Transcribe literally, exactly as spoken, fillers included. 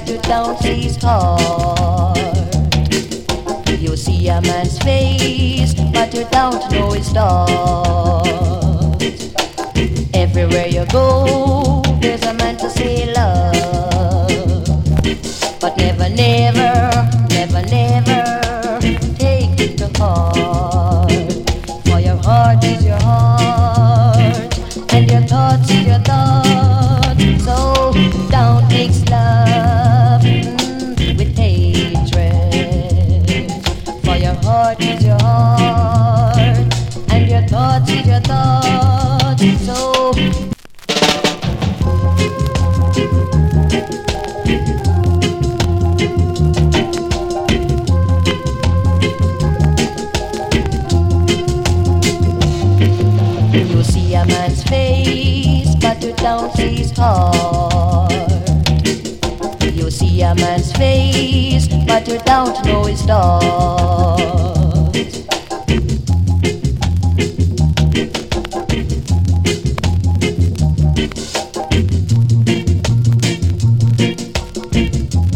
but you don't see his heart. You see a man's face, but you don't know his thoughts. Everywhere you go, there's a man to say love, but never, never, never, never take it to heart. For your heart is your heart, and your thoughts is your thoughts. So don't mix love mm, with hatred. For your heart is your heart, and your thoughts is your thoughts. So you see a man's face, but you don't see his heart. You see a man's face, but you don't know his thoughts.